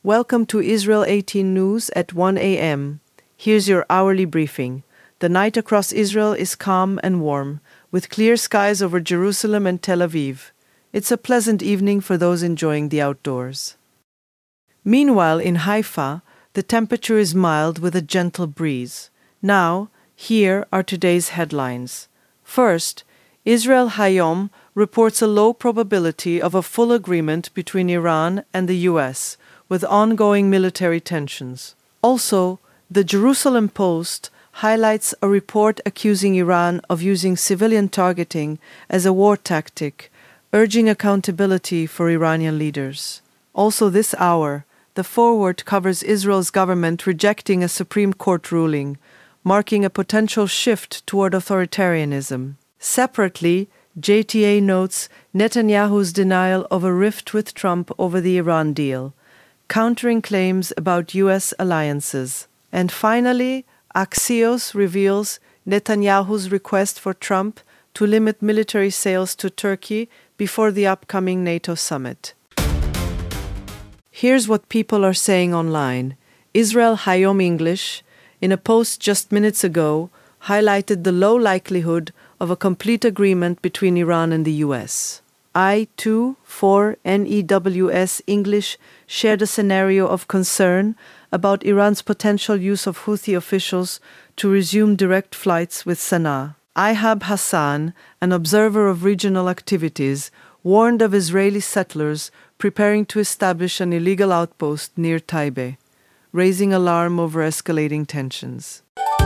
Welcome to Israel 18 News at 1 a.m. Here's your hourly briefing. The night across Israel is calm and warm, with clear skies over Jerusalem and Tel Aviv. It's a pleasant evening for those enjoying the outdoors. Meanwhile, in Haifa, the temperature is mild with a gentle breeze. Now, here are today's headlines. First, Israel Hayom reports a low probability of a full agreement between Iran and the U.S., with ongoing military tensions. Also, the Jerusalem Post highlights a report accusing Iran of using civilian targeting as a war tactic, urging accountability for Iranian leaders. Also this hour, the Forward covers Israel's government rejecting a Supreme Court ruling, marking a potential shift toward authoritarianism. Separately, JTA notes Netanyahu's denial of a rift with Trump over the Iran deal, countering claims about U.S. alliances. And finally, Axios reveals Netanyahu's request for Trump to limit military sales to Turkey before the upcoming NATO summit. Here's what people are saying online. Israel Hayom English, in a post just minutes ago, highlighted the low likelihood of a complete agreement between Iran and the U.S. I24NEWS English shared a scenario of concern about Iran's potential use of Houthi officials to resume direct flights with Sana'a. Ihab Hassan, an observer of regional activities, warned of Israeli settlers preparing to establish an illegal outpost near Taibeh, raising alarm over escalating tensions.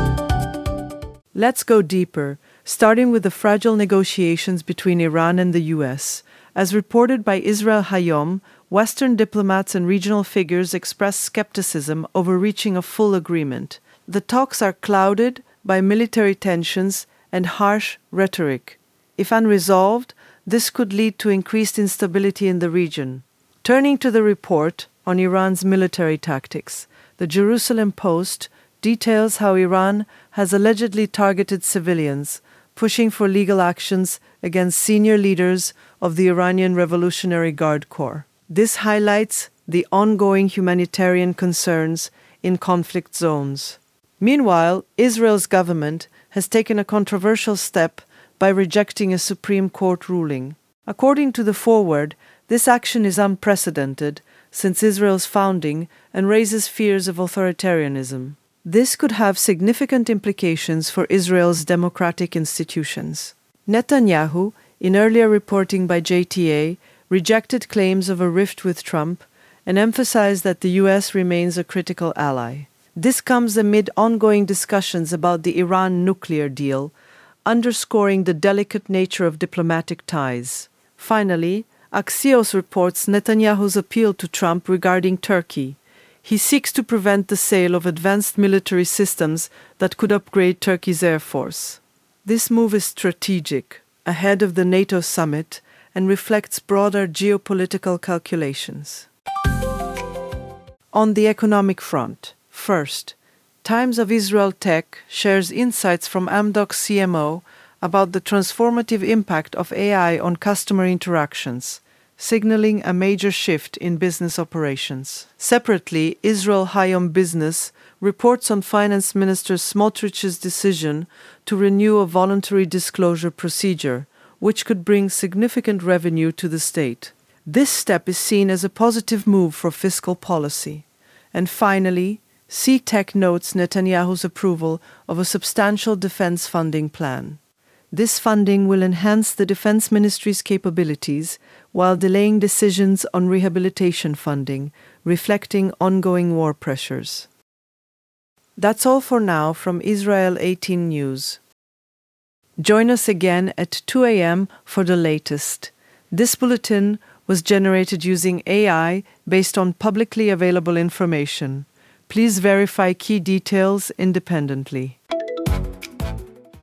Let's go deeper, starting with the fragile negotiations between Iran and the U.S. As reported by Israel Hayom, Western diplomats and regional figures express skepticism over reaching a full agreement. The talks are clouded by military tensions and harsh rhetoric. If unresolved, this could lead to increased instability in the region. Turning to the report on Iran's military tactics, the Jerusalem Post details how Iran has allegedly targeted civilians, pushing for legal actions against senior leaders of the Iranian Revolutionary Guard Corps. This highlights the ongoing humanitarian concerns in conflict zones. Meanwhile, Israel's government has taken a controversial step by rejecting a Supreme Court ruling. According to the Forward, this action is unprecedented since Israel's founding and raises fears of authoritarianism. This could have significant implications for Israel's democratic institutions. Netanyahu, in earlier reporting by JTA, rejected claims of a rift with Trump and emphasized that the U.S. remains a critical ally. This comes amid ongoing discussions about the Iran nuclear deal, underscoring the delicate nature of diplomatic ties. Finally, Axios reports Netanyahu's appeal to Trump regarding Turkey. He seeks to prevent the sale of advanced military systems that could upgrade Turkey's air force. This move is strategic, ahead of the NATO summit, and reflects broader geopolitical calculations. On the economic front, first, Times of Israel Tech shares insights from Amdocs CMO about the transformative impact of AI on customer interactions, signaling a major shift in business operations. Separately, Israel Hayom Business reports on Finance Minister Smotrich's decision to renew a voluntary disclosure procedure, which could bring significant revenue to the state. This step is seen as a positive move for fiscal policy. And finally, CTech notes Netanyahu's approval of a substantial defense funding plan. This funding will enhance the Defense Ministry's capabilities while delaying decisions on rehabilitation funding, reflecting ongoing war pressures. That's all for now from Israel 18 News. Join us again at 2 a.m. for the latest. This bulletin was generated using AI based on publicly available information. Please verify key details independently.